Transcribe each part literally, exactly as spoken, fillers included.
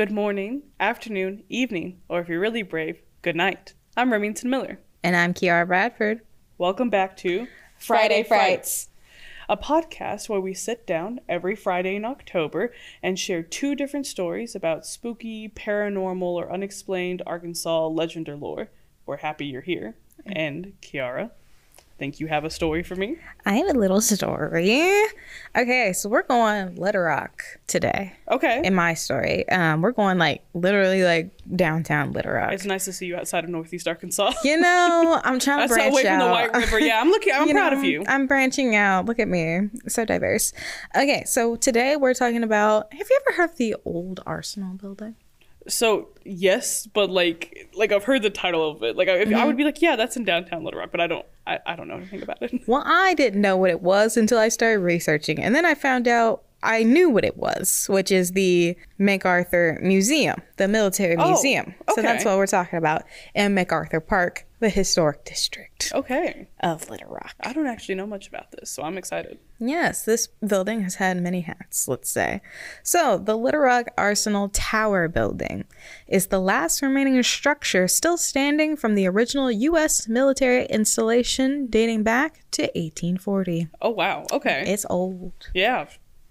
good morning, afternoon, evening, or if you're really brave, good night. I'm Remington Miller. And I'm Kiara Bradford. Welcome back to Friday Frights, a podcast where we sit down every Friday in October and share two different stories about spooky, paranormal, or unexplained Arkansas legend or lore. We're happy you're here. And Kiara, think you have a story for me? I have a little story. Okay, so we're going Little Rock today. Okay. In my story. Um, we're going like literally like downtown Little Rock. It's nice to see you outside of Northeast Arkansas. You know, I'm trying to branch away out. from the White River. Yeah, I'm looking. I'm You proud know, of you. I'm branching out. Look at me. So diverse. Okay, so today we're talking about, have you ever heard of the old Arsenal building? So yes, but like like I've heard the title of it. Like I, if, Mm-hmm. I would be like, yeah, that's in downtown Little Rock, but I don't. I, I don't know anything about it. Well, I didn't know what it was until I started researching. And then I found out I knew what it was, which is the MacArthur Museum, the military Oh, museum. So that's okay. what we're talking about in MacArthur Park, the historic district Okay, of Little Rock. I don't actually know much about this, so I'm excited. Yes, this building has had many hats, let's say. So, the Little Rock Arsenal Tower building is the last remaining structure still standing from the original U S military installation dating back to eighteen forty. Oh wow. Okay. It's old. Yeah.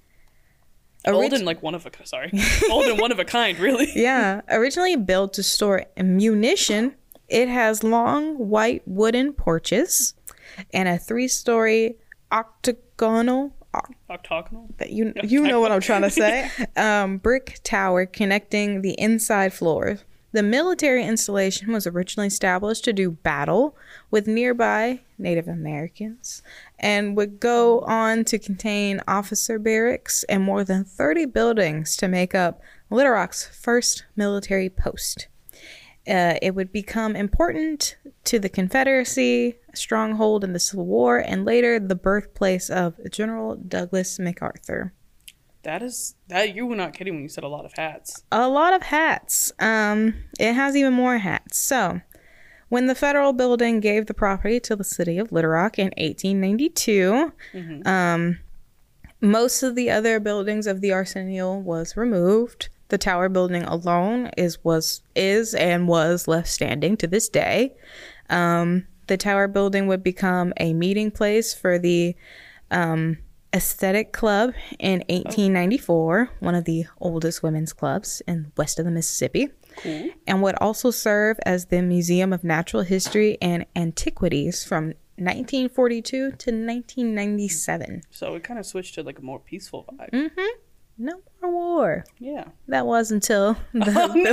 Orig- Old and like one of a sorry. Old and one of a kind, really. Yeah, originally built to store munition, it has long white wooden porches and a three-story octagonal Octagonal. that you you know what I'm trying to say. Um, brick tower connecting the inside floors. The military installation was originally established to do battle with nearby Native Americans and would go on to contain officer barracks and more than thirty buildings to make up Little Rock's first military post. Uh, it would become important to the Confederacy, a stronghold in the Civil War, and later the birthplace of General Douglas MacArthur. That is that you were not kidding when you said a lot of hats. A lot of hats. Um, it has even more hats. So, when the federal building gave the property to the city of Little Rock in eighteen ninety-two, Mm-hmm. um, most of the other buildings of the arsenal was removed. The tower building alone is was is and was left standing to this day. Um, the tower building would become a meeting place for the um, Aesthetic Club in eighteen ninety-four, one of the oldest women's clubs in west of the Mississippi, Cool. and would also serve as the Museum of Natural History and Antiquities from nineteen forty-two to nineteen ninety-seven. So it kind of switched to like a more peaceful vibe. Mm-hmm. No more war. Yeah. That was until the,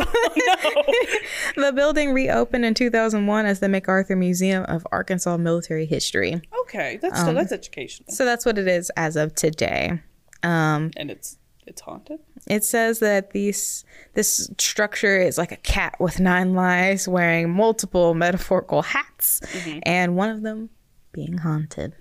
Oh, no. the building reopened in two thousand one as the MacArthur Museum of Arkansas Military History. Okay, that's still, Um, that's educational. So that's what it is as of today. Um, And it's it's haunted. it says that these this structure is like a cat with nine lives wearing multiple metaphorical hats, Mm-hmm. and one of them being haunted.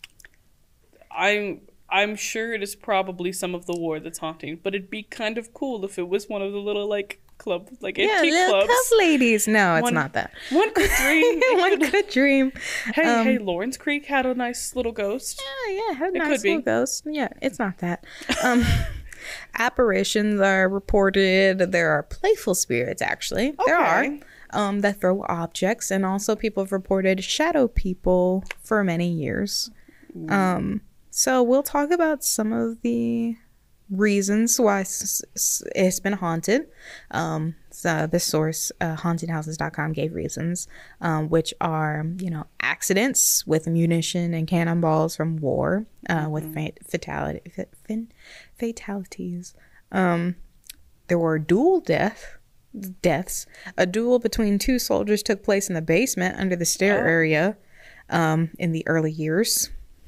I'm I'm sure it is probably some of the war that's haunting, but it'd be kind of cool if it was one of the little like club like Yeah, antique little clubs. club ladies. No, it's One- not that. One could dream. It One could- could dream. Hey, Um, hey, Lawrence Creek had a nice little ghost. Yeah, yeah, had a It nice could be. little ghost. Yeah, it's not that. Um, apparitions are reported. There are playful spirits, actually. There are. Okay. Um, that throw objects, and also people have reported shadow people for many years. Um, so we'll talk about some of the reasons why s- s- it's been haunted. Um, so the source, uh, haunted houses dot com, gave reasons, um, which are, you know, accidents with munition and cannonballs from war, uh, with fa- fatality, fa- fin- fatalities. Um, there were dual death deaths. A duel between two soldiers took place in the basement under the stair Oh. area, um, in the early years.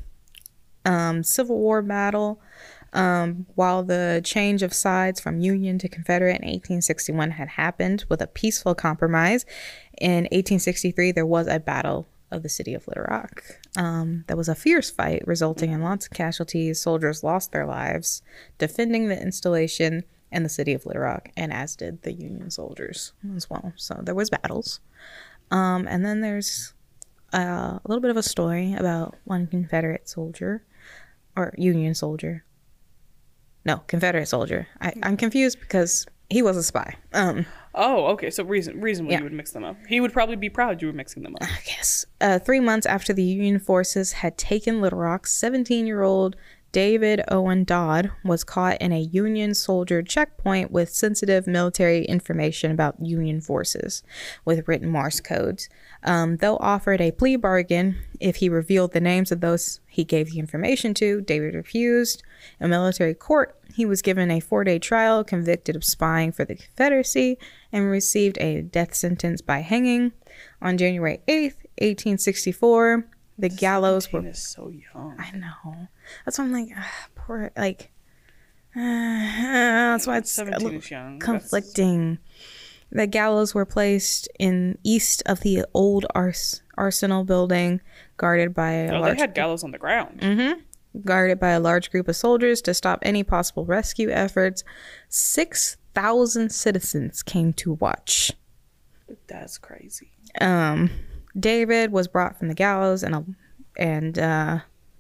Um, Civil War battle. Um, while the change of sides from Union to Confederate in eighteen sixty-one had happened with a peaceful compromise, in eighteen sixty-three there was a battle of the city of Little Rock. Um, that was a fierce fight resulting in lots of casualties. Soldiers lost their lives defending the installation and the city of Little Rock, and as did the Union soldiers as well. So there was battles. Um, and then there's uh, a little bit of a story about one Confederate soldier or Union soldier. No, Confederate soldier. I, I'm confused because he was a spy. Um, Oh, okay. So reason reason why Yeah. you would mix them up. He would probably be proud you were mixing them up. I guess. Uh, three months after the Union forces had taken Little Rock, seventeen-year-old David Owen Dodd was caught in a Union soldier checkpoint with sensitive military information about Union forces with written Morse codes. Um, though offered a plea bargain if he revealed the names of those he gave the information to, David refused. In military court, he was given a four-day trial, convicted of spying for the Confederacy, and received a death sentence by hanging. On January eighth, eighteen sixty-four, the gallows were... He is so young. I know. That's why I'm like, ah, poor, like, uh, that's why it's a seventeen little is young. conflicting. The gallows were placed in east of the old ars- arsenal building, guarded by a Oh, large they had gallows on the ground. Mm-hmm. Guarded by a large group of soldiers to stop any possible rescue efforts. Six thousand citizens came to watch. That's crazy. Um, David was brought from the gallows, and a, and uh,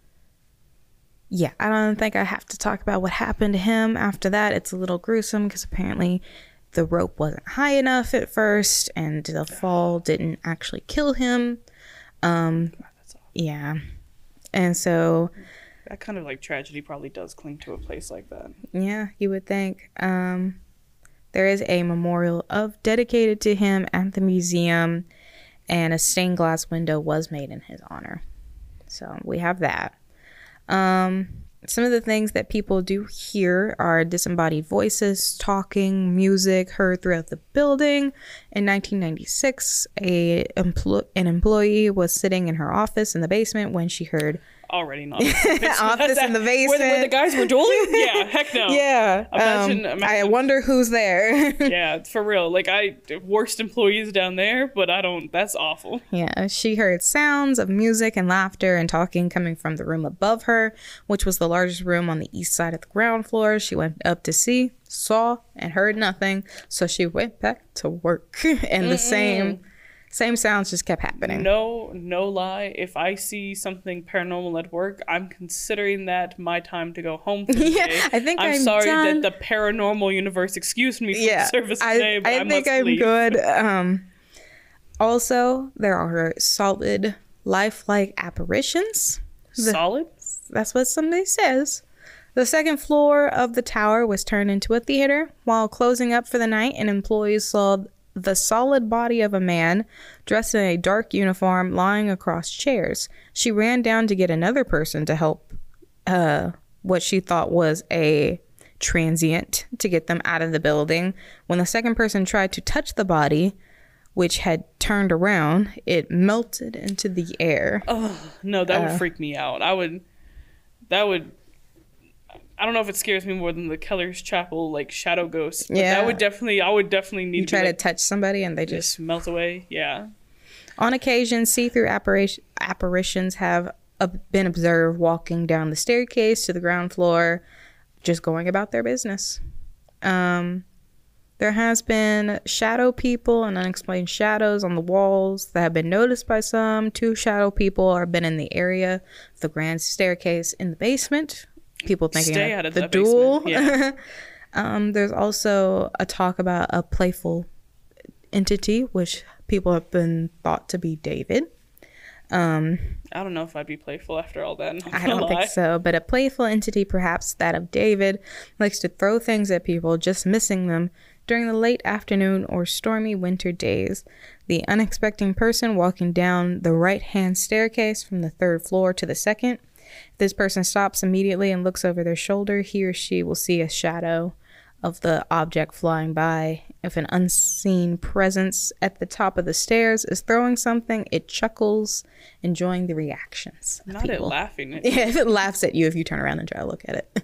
yeah, I don't think I have to talk about what happened to him after that. It's a little gruesome because apparently the rope wasn't high enough at first, and the fall didn't actually kill him. Um, God, that's awful. yeah, and so. That kind of like tragedy probably does cling to a place like that. Yeah, you would think. Um, there is a memorial of dedicated to him at the museum, and a stained glass window was made in his honor. So we have that. Um, some of the things that people do hear are disembodied voices, talking, music heard throughout the building. In nineteen ninety-six, a empl- an employee was sitting in her office in the basement when she heard Already not. office in the basement. Where, where the guys were dueling? Yeah, heck no. Yeah. Imagine, um, imagine. I wonder who's there. Yeah, for real. Like, I, worst employees down there, but I don't, that's awful. Yeah, she heard sounds of music and laughter and talking coming from the room above her, which was the largest room on the east side of the ground floor. She went up to see, saw, and heard nothing. So she went back to work, and the same same sounds just kept happening. No, no lie. If I see something paranormal at work, I'm considering that my time to go home for the Yeah, day. I think I'm, I'm sorry done. that the paranormal universe excused me from Yeah, service I, today, but I, I think must I'm leave. good. Um, also, there are solid lifelike apparitions. Solid? That's what somebody says. The second floor of the tower was turned into a theater. While closing up for the night, an employee saw the solid body of a man dressed in a dark uniform lying across chairs. She ran down to get another person to help uh, what she thought was a transient to get them out of the building. When the second person tried to touch the body, which had turned around, it melted into the air. Oh, no, that would Uh, freak me out. I would, that would, I don't know if it scares me more than the Keller's Chapel, like, shadow ghost. But Yeah. that would definitely, I would definitely need You to, try be, to like, touch somebody and they just... just melt away. Yeah. On occasion, see-through apparition, apparitions have uh, been observed walking down the staircase to the ground floor, just going about their business. Um, there has been shadow people and unexplained shadows on the walls that have been noticed by some. Two shadow people have been in the area of the grand staircase in the basement. People thinking Stay of out of the that duel. basement, yeah. um, there's also a talk about a playful entity, which people have been thought to be David. Um, I don't know if I'd be playful after all that. not I gonna don't lie. think so, but a playful entity, perhaps that of David, likes to throw things at people, just missing them during the late afternoon or stormy winter days. The unexpected person walking down the right-hand staircase from the third floor to the second. If this person stops immediately and looks over their shoulder, he or she will see a shadow of the object flying by. If an unseen presence at the top of the stairs is throwing something, it chuckles, enjoying the reactions of Not it people. laughing at Yeah, if it laughs at you if you turn around and try to look at it.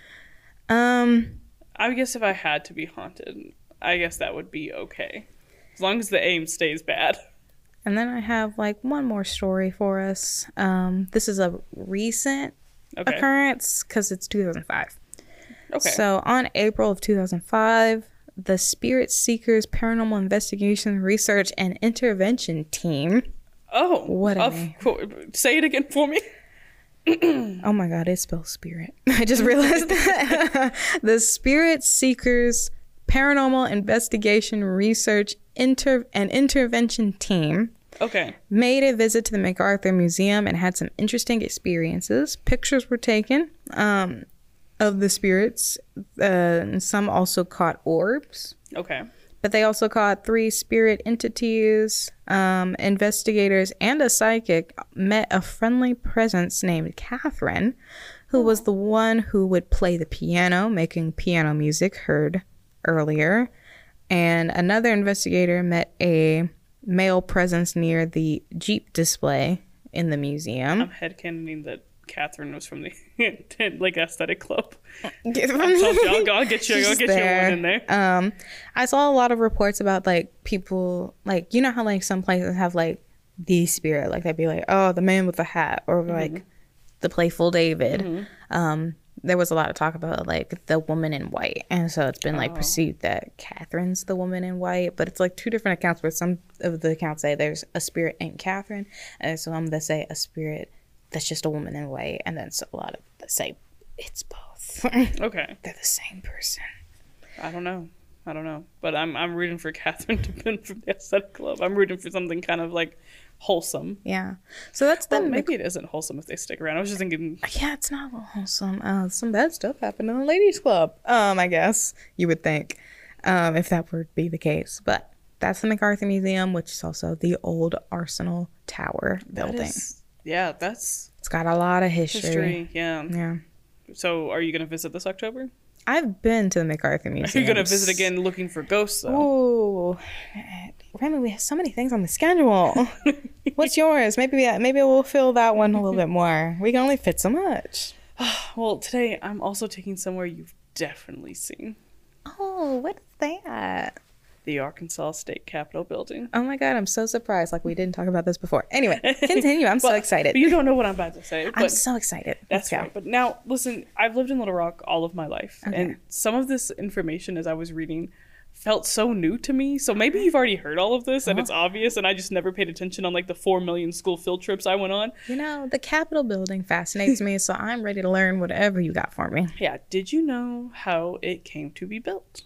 Um, I guess if I had to be haunted, I guess that would be okay. As long as the aim stays bad. and then I have like one more story for us. Um, this is a recent Okay. occurrence because it's two thousand five. Okay. So on April of two thousand five, the Spirit Seekers Paranormal Investigation Research and Intervention Team. oh. What a of name. cour- Say it again for me. Oh my God, it spells spirit. I just realized that. The Spirit Seekers paranormal investigation research inter- and intervention team Okay. made a visit to the MacArthur Museum and had some interesting experiences. Pictures were taken um, of the spirits. Uh, and some also caught orbs. Okay. But they also caught three spirit entities. Um, investigators and a psychic met a friendly presence named Catherine, who was the one who would play the piano, making piano music heard earlier. And another investigator met a male presence near the Jeep display in the museum. I'm headcanoning that Catherine was from the like aesthetic club. I told you, I'll, I'll get you, I'll She's get there. you one in there. Um, I saw a lot of reports about like people, like, you know how like some places have like the spirit, like they'd be like, oh, the man with the hat, or like Mm-hmm. the playful David. Mm-hmm. Um, there was a lot of talk about like the woman in white, and so it's been like Oh. perceived that Catherine's the woman in white, but it's like two different accounts where some of the accounts say there's a spirit named Catherine, and some that say a spirit that's just a woman in white, and then so a lot of that say it's both. Okay. They're the same person. I don't know. I don't know. But I'm I'm rooting for Catherine to win from the aesthetic club. I'm rooting for something kind of like wholesome. Yeah. So that's the Well, maybe it isn't wholesome if they stick around. I was just thinking, yeah, it's not wholesome. Uh, some bad stuff happened in the ladies' club. Um, I guess you would think, um, if that were to be the case. But that's the MacArthur Museum, which is also the old Arsenal Tower that building. is, yeah, that's It's got a lot of history. history. Yeah. Yeah. So, are you going to visit this October? I've been to the MacArthur Are Museum. you going to visit again looking for ghosts, though? Ooh, Remy, we have so many things on the schedule. What's yours? Maybe maybe we'll fill that one a little bit more. We can only fit so much. Well, today I'm also taking somewhere you've definitely seen. Oh, what's that? The Arkansas State Capitol building. Oh my god, I'm so surprised. Like we didn't talk about this before. Anyway, continue. I'm so Well, excited. But you don't know what I'm about to say. I'm But so excited. that's Let's go. right. But now, listen, I've lived in Little Rock all of my life. Okay. And some of this information, as I was reading, felt so new to me. So maybe you've already heard all of this and it's obvious and I just never paid attention on like the four million school field trips I went on. You know, the Capitol building fascinates me, so I'm ready to learn whatever you got for me. Yeah. Did you know how it came to be built?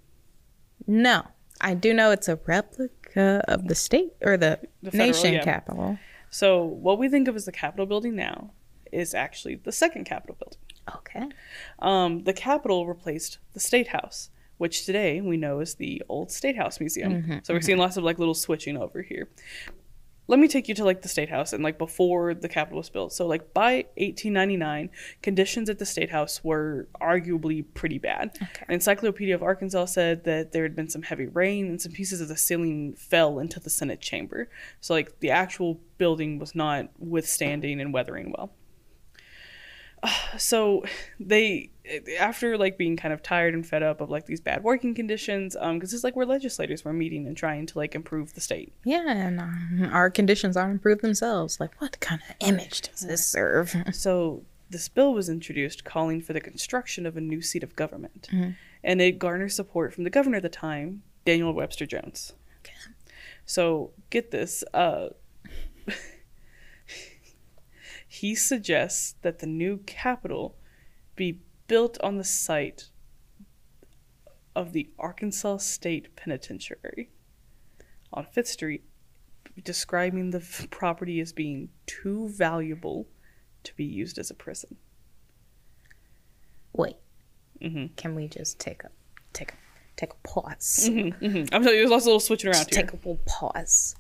No, I do know it's a replica of the state or the, The federal, nation yeah. capital. So what we think of as the Capitol building now is actually the second Capitol building. Okay. Um, the Capitol replaced the State House, which today we know is the old State House Museum. So we're seeing lots of like little switching over here. Let me take you to like the State House and like before the Capitol was built. So like by eighteen ninety-nine, conditions at the State House were arguably pretty bad. Okay. An Encyclopedia of Arkansas said that there had been some heavy rain and some pieces of the ceiling fell into the Senate chamber. So like the actual building was not withstanding and weathering well. So they, after like being kind of tired and fed up of like these bad working conditions, um, because it's like where legislators were meeting and trying to like improve the state. Yeah, and um, our conditions aren't improved themselves. Like, what kind of image does this serve? So this bill was introduced calling for the construction of a new seat of government, and it garnered support from the governor at the time, Daniel Webster Jones. Okay. So get this, uh, he suggests that the new Capitol be built on the site of the Arkansas State Penitentiary on Fifth Street, describing the f- property as being too valuable to be used as a prison. Wait, hmm can we just take a take a take a pause? hmm hmm I'm telling you, there's lots of little switching around Just here. take a little pause.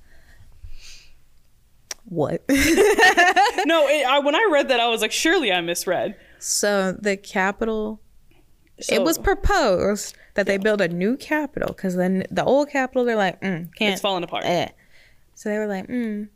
What? No, it, I, when I read that, I was like, surely I misread. So the Capitol, So, it was proposed that they build a new Capitol because then the old Capitol, they're like, mm, can't. it's falling apart. Eh. So they were like, mm,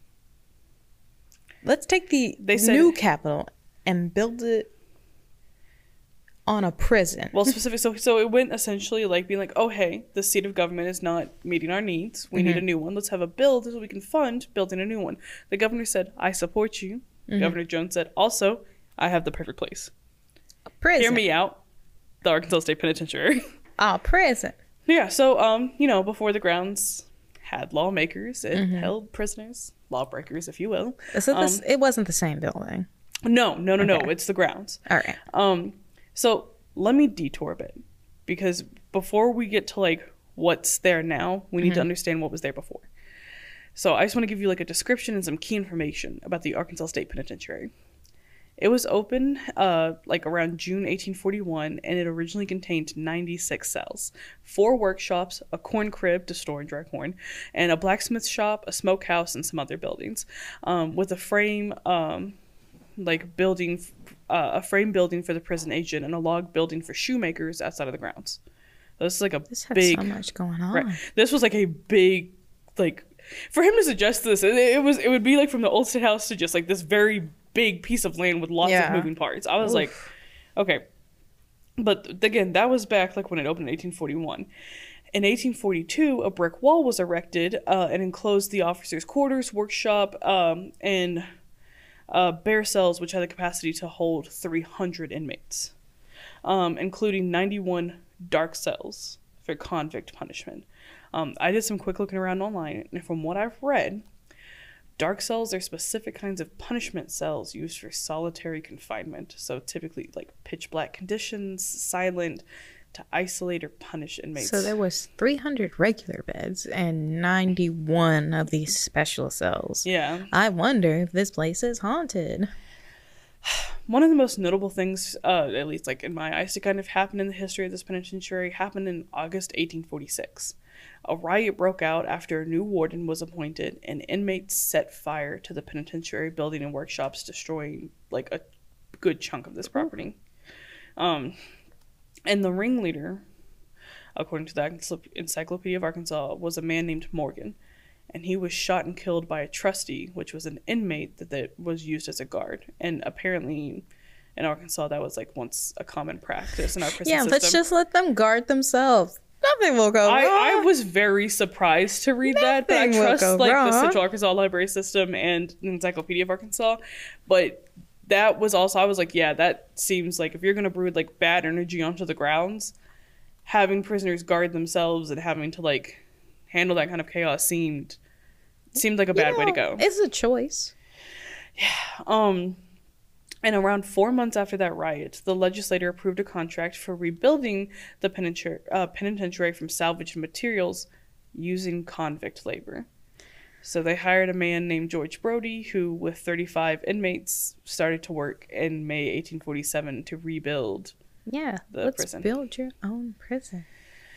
let's take the They said- new Capitol and build it on a prison. Well, specific. So, so it went essentially like being like, oh, hey, the seat of government is not meeting our needs. We need a new one. Let's have a bill so we can fund building a new one. The governor said, I support you. Governor Jones said, also, I have the perfect place. A prison. Hear me out. The Arkansas State Penitentiary. A prison. Yeah. So, um, you know, before the grounds had lawmakers, it held prisoners, lawbreakers, if you will. So this, it wasn't the same building. No, no, no, no. Okay. It's the grounds. All right. Um, so let me detour a bit because before we get to like what's there now, we need Mm-hmm. to understand what was there before. So I just want to give you like a description and some key information about the Arkansas State Penitentiary. It was opened uh, like around June eighteen forty-one, and it originally contained ninety-six cells, four workshops, a corn crib to store and dry corn, and a blacksmith shop, a smokehouse, and some other buildings, um, with a frame, um, like building, uh, a frame building for the prison agent, and a log building for shoemakers outside of the grounds. So this is like a This had big. so much going on. Right. This was like a big, like, for him to suggest this, it, it was it would be like from the Old State House to just like this very big piece of land with lots Yeah. of moving parts. I was Oof. like, okay. But again, that was back like when it opened in eighteen forty-one. In eighteen forty-two, a brick wall was erected uh, and enclosed the officers' quarters, workshop, um, and uh, bare cells, which had the capacity to hold three hundred inmates, um, including ninety-one dark cells for convict punishment. Um, I did some quick looking around online, and from what I've read, dark cells are specific kinds of punishment cells used for solitary confinement. So typically like pitch black conditions, silent, to isolate or punish inmates. So there was three hundred regular beds and ninety-one of these special cells. Yeah. I wonder if this place is haunted. One of the most notable things, uh, at least like in my eyes, to kind of happen in the history of this penitentiary happened in August eighteen forty-six. A riot broke out after a new warden was appointed, and inmates set fire to the penitentiary building and workshops, destroying like a good chunk of this property. Um, and the ringleader, according to the Encyclopedia of Arkansas, was a man named Morgan, and he was shot and killed by a trustee, which was an inmate that, that was used as a guard. And apparently in Arkansas, that was like once a common practice in our prison Yeah, system. let's just let them guard themselves. Nothing will go wrong. I, I was very surprised to read that, but I Nothing will trust go like the wrong. Central Arkansas Library System and the Encyclopedia of Arkansas. But that was also, I was like, yeah, that seems like if you're going to brood like bad energy onto the grounds, having prisoners guard themselves and having to like handle that kind of chaos seemed seemed like a bad You way to know, go. It's a choice. Um, and around four months after that riot, the legislature approved a contract for rebuilding the penitentiary, uh, penitentiary from salvaged materials using convict labor. So they hired a man named George Brody, who, with thirty-five inmates, started to work in May eighteen forty-seven to rebuild. Yeah, The let's prison. build your own prison.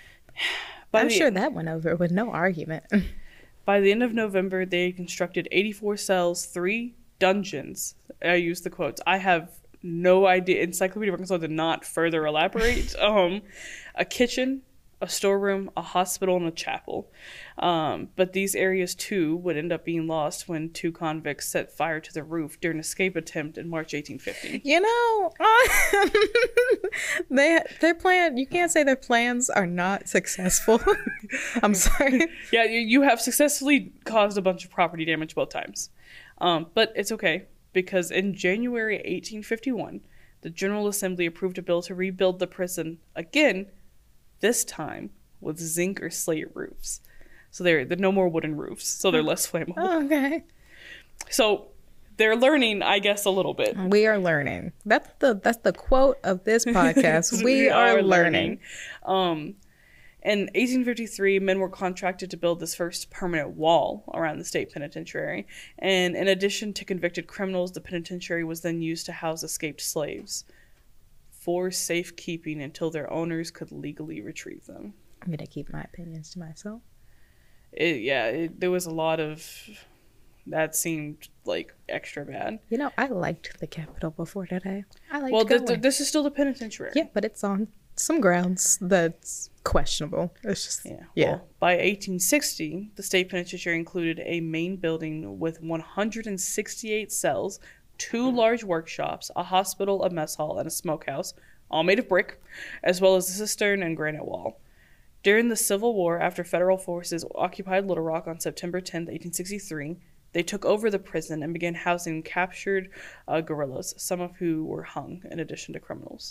By I'm the- sure that went over with no argument. By the end of November, they had constructed eighty-four cells, three dungeons. I use the quotes. I have no idea. Encyclopedia of Arkansas did not further elaborate. um, a kitchen, a storeroom, a hospital, and a chapel. Um, but these areas, too, would end up being lost when two convicts set fire to the roof during an escape attempt in March eighteen fifty. You know, uh, they their plan. You can't say their plans are not successful. I'm sorry. Yeah, you, you have successfully caused a bunch of property damage both times. Um, but it's okay, because in January eighteen fifty-one, the General Assembly approved a bill to rebuild the prison again, this time with zinc or slate roofs. So they're, they're no more wooden roofs, so they're less flammable. Oh, okay. So they're learning, I guess, a little bit. We are learning. That's the that's the quote of this podcast. We, are, learning. Um, in eighteen fifty-three, men were contracted to build this first permanent wall around the state penitentiary. And in addition to convicted criminals, the penitentiary was then used to house escaped slaves for safekeeping until their owners could legally retrieve them. I'm gonna keep my opinions to myself. It, yeah, it, there was a lot of... That seemed, like, extra bad. You know, I liked the Capitol before today. I liked Well, th- going. th- this is still the penitentiary. Yeah, but it's on some grounds that's questionable. It's just Yeah. yeah. Well, by eighteen sixty, the state penitentiary included a main building with one hundred sixty-eight cells, two large workshops, a hospital, a mess hall, and a smokehouse, all made of brick, as well as a cistern and granite wall. During the Civil War, after federal forces occupied Little Rock on September tenth, eighteen sixty-three, they took over the prison and began housing captured uh, guerrillas, some of who were hung in addition to criminals.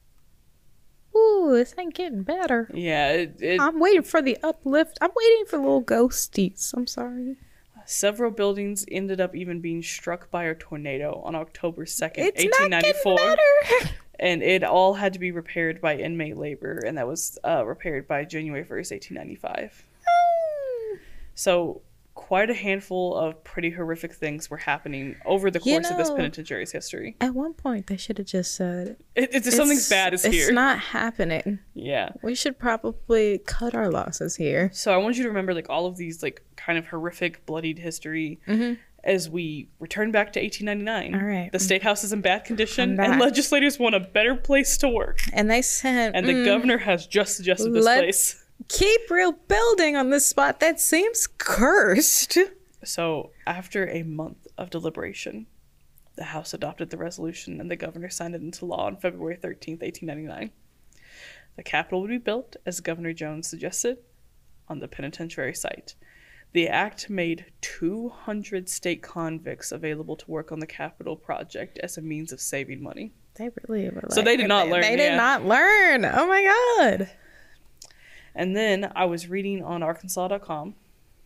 Ooh, this ain't getting better. Yeah, it, it, I'm waiting for the uplift. I'm waiting for little ghosties. I'm sorry. several buildings ended up even being struck by a tornado on October second, It's eighteen not ninety-four. getting better. And it all had to be repaired by inmate labor, and that was uh, repaired by January first, eighteen ninety-five. So quite a handful of pretty horrific things were happening over the course You know, of this penitentiary's history. At one point, they should have just said, It, it's, something's bad is here. It's not happening. Yeah. We should probably cut our losses here. So I want you to remember like all of these like kind of horrific, bloodied history Mm-hmm. as we return back to eighteen ninety-nine. All right. The State House is in bad condition, I'm and back. legislators want a better place to work. And they said, And the mm, governor has just suggested this let's place. keep real building on this spot that seems cursed. So after a month of deliberation, the House adopted the resolution and the governor signed it into law on February thirteenth, eighteen ninety-nine. The Capitol would be built, as Governor Jones suggested, on the penitentiary site. The act made two hundred state convicts available to work on the Capitol project as a means of saving money. They really were like, So they did not learn, They did yeah. not learn. Oh my God. And then I was reading on Arkansas dot com.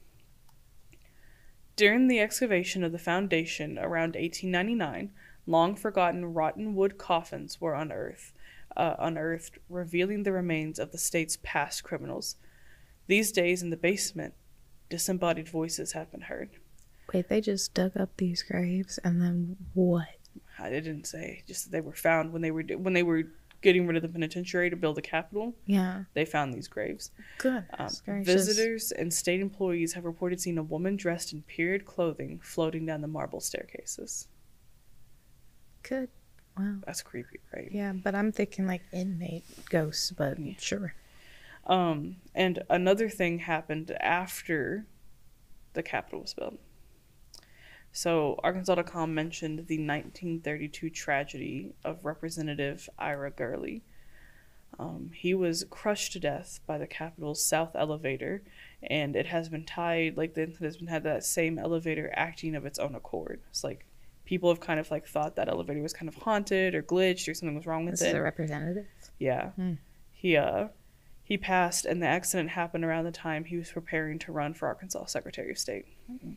During the excavation of the foundation around eighteen ninety-nine, long-forgotten rotten wood coffins were unearthed, uh, unearthed, revealing the remains of the state's past criminals. These days, in the basement, disembodied voices have been heard. Wait, they just dug up these graves and then what? I didn't say, just that they were found when they were when they were getting rid of the penitentiary to build the Capitol. Yeah. They found these graves. Good. Um, visitors and state employees have reported seeing a woman dressed in period clothing floating down the marble staircases. Good. Wow. That's creepy, right? Yeah, but I'm thinking like inmate ghosts, but Yeah. sure. Um, and another thing happened after the Capitol was built. So Arkansas dot com mentioned the nineteen thirty-two tragedy of Representative Ira Gurley. Um, he was crushed to death by the Capitol's south elevator, and it has been tied, like, it has been had that same elevator acting of its own accord. It's like people have kind of like thought that elevator was kind of haunted or glitched or something was wrong with This it. is a representative. Yeah. Hmm. He uh he passed, and the accident happened around the time he was preparing to run for Arkansas Secretary of State.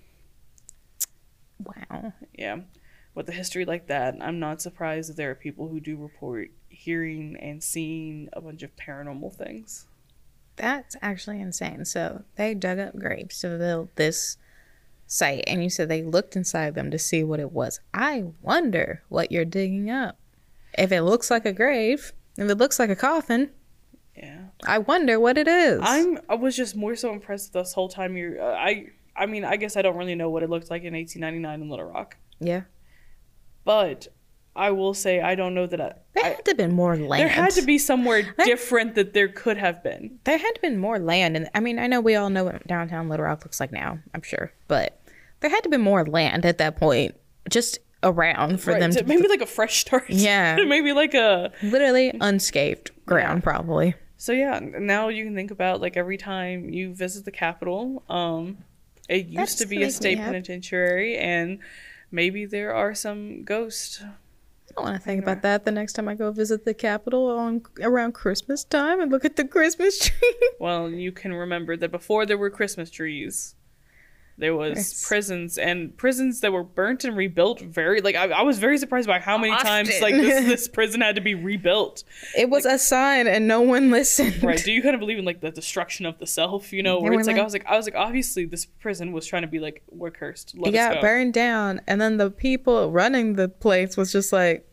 Wow. Yeah. With a history like that, I'm not surprised that there are people who do report hearing and seeing a bunch of paranormal things. That's actually insane. So they dug up graves to build this site, and you said they looked inside them to see what it was. I wonder what you're digging up. If it looks like a grave, if it looks like a coffin, Yeah. I wonder what it is. I'm I was just more so impressed this whole time you're uh, I I mean, I guess I don't really know what it looked like in eighteen ninety-nine in Little Rock. Yeah. But I will say I don't know that I, There I had to have been more land. there had to be somewhere different that there could have been. There had to have been more land. And I mean, I know we all know what downtown Little Rock looks like now, I'm sure. But there had to have been more land at that point, just around for Right, them to- to maybe like a fresh start. Yeah. Maybe like a literally unscathed ground, probably. So yeah, now you can think about like every time you visit the Capitol, um, it used That's to be make a me state happy. penitentiary, and maybe there are some ghosts. I don't want to think about that the next time I go visit the Capitol on around Christmas time and look at the Christmas tree. Well, you can remember that before there were Christmas trees, there was Yes. prisons, and prisons that were burnt and rebuilt very, like, I, I was very surprised by how many times, Often. like, this, this prison had to be rebuilt. It was a sign and no one listened. Right. Do you kind of believe in, like, the destruction of the self, you know, They where were it's like, I like- was like, I was like, obviously this prison was trying to be like, we're cursed. Let It us got go. burned down, and then the people running the place was just like,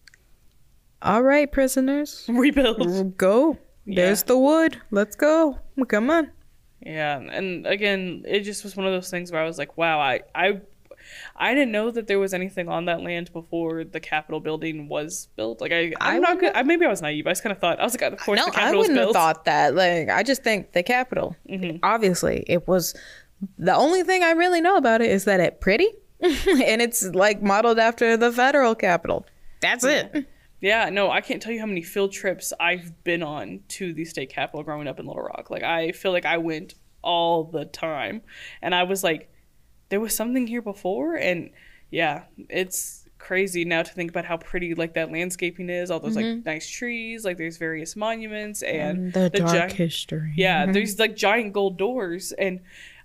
all right, prisoners, Rebuild. go. There's Yeah. the wood. Let's go. Come on. Yeah, and again, it just was one of those things where I was like, wow, I, I, I didn't know that there was anything on that land before the Capitol building was built. Like, I, I'm I not would good. I, maybe I was naive. I just kind of thought, I was like, of course No, the I Capitol was wouldn't have built. thought that. Like, I just think the Capitol. Mhm. Obviously, it was. The only thing I really know about it is that it's pretty, and it's like modeled after the federal Capitol. That's it. Yeah, no, I can't tell you how many field trips I've been on to the state capitol growing up in Little Rock. Like, I feel like I went all the time, and I was like, there was something here before, and yeah, it's crazy now to think about how pretty like that landscaping is. All those like nice trees, like there's various monuments and And the, dark giant- history. Yeah, there's like giant gold doors, and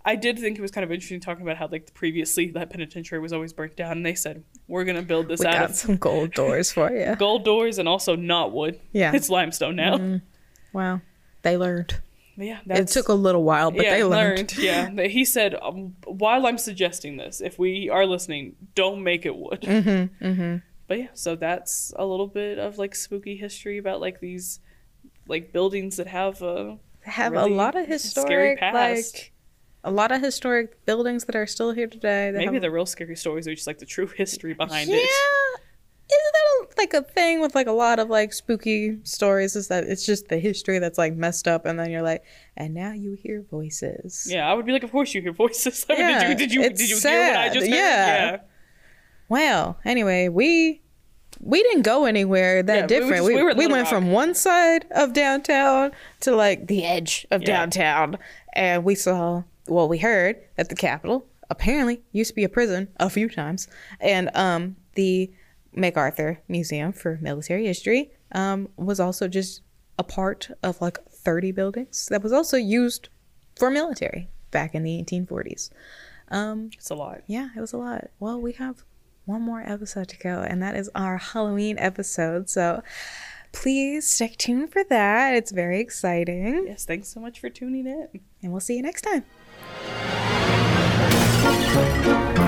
I did think it was kind of interesting talking about how like previously that penitentiary was always burnt down, and they said we're gonna build this We out got of some gold doors for you. gold doors and also not wood. Yeah. It's limestone now. Mm, wow. They learned. But yeah, It that's, took a little while, but yeah, they learned. Yeah, But he said, um, while I'm suggesting this, if we are listening, don't make it wood. Mm-hmm, mm-hmm. But yeah, so that's a little bit of like spooky history about like these like buildings that have a Have really a lot of scary historic, past. like, a lot of historic buildings that are still here today. They Maybe have, the real scary stories are just like the true history behind yeah. it. Isn't that a, like a thing with like a lot of like spooky stories? Is that it's just the history that's like messed up, and then you're like, and now you hear voices. Yeah, I would be like, of course you hear voices. I mean, Yeah, did you did you it's did you hear what I sad. just heard? Yeah. yeah. Well, anyway, we we didn't go anywhere that Yeah, we different. just- We, we were we, at Little went Rock. from one side of downtown to like the edge of Yeah. downtown, and we saw. Well, we heard that the Capitol apparently used to be a prison a few times, and um the MacArthur Museum for Military History um was also just a part of like thirty buildings that was also used for military back in the eighteen forties. Um, It's a lot. yeah, it was a lot. Well, we have one more episode to go, and that is our Halloween episode. So please stay tuned for that. It's very exciting. Yes, thanks so much for tuning in. And we'll see you next time.